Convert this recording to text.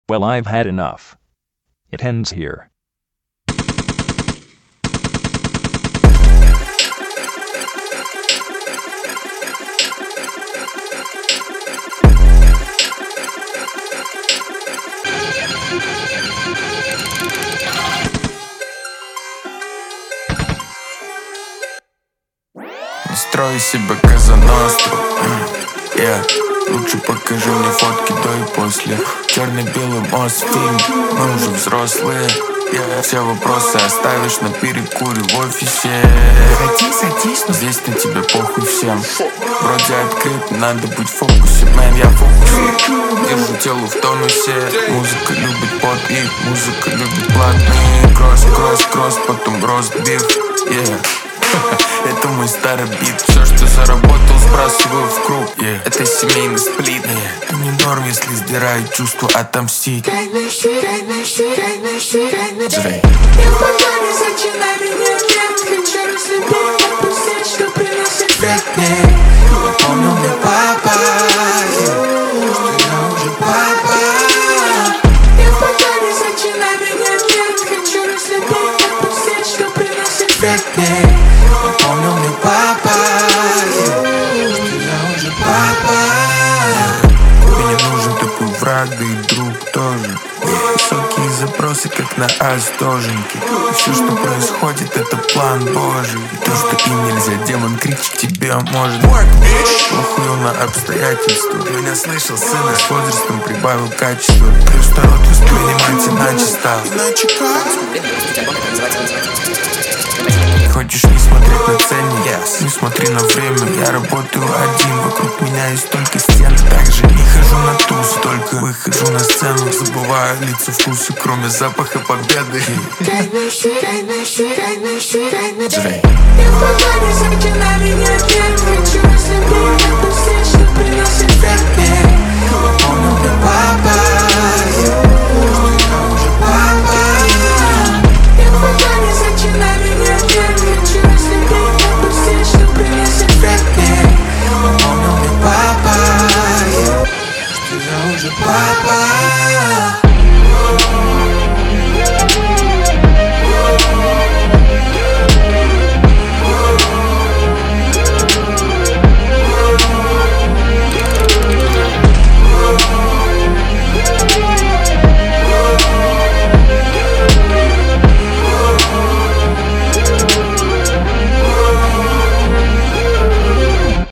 Well, I've had enough. It ends here. Не строй себе Казаностру. Лучше покажи мне фотки до и после. Черно-белый Мосфильм, мы уже взрослые. Все вопросы оставишь на перекуре в офисе. Садись, но здесь на тебя похуй всем. Вроде открыт, надо быть в фокусе. Мэн, я в фокусе. Держу тело в тонусе. Музыка любит пот и музыка любит платный. Кросс, потом рост-биф. Это мой старый бит. Все, что заработал, сбрасываю в круг. Это семейный сплит. Это не норм, если сдирает чувство отомстить. Я в погоне за чинами нет. Хочу разлюбить, отпустить, что приносит свет мне. Напомнил мне папа, что я уже папа. Я в погоне за чинами нет. Хочу разлюбить, отпустить, что приносит свет мне. Напомнил мне папа, что я уже папа. Тебе не нужен такой враг, да и друг тоже. Высокие запросы, как на Астоженьке. И все, что происходит, это план Божий. И то, что им нельзя, демон кричит тебе, может. Плохую на обстоятельства. Ты меня слышал, сына, с возрастом прибавил качество. Плюс второй воспринимать иначе стал. Хочешь не смотреть на ценник? Не смотри на время, я работаю один. Вокруг меня есть только стены. Также не хожу на туз, только выхожу на сцену. Забываю лица, вкусы, кроме запаха победы. Я в погоне за чинами нет. Хочу разлюбить, отпустить, что приносит свет мне. Напомнил мне папа, что я уже папа. Я в погоне за чинами нет. Хочу разлюбить, отпустить, что приносит свет мне. Напомнил мне папа, что я уже папа.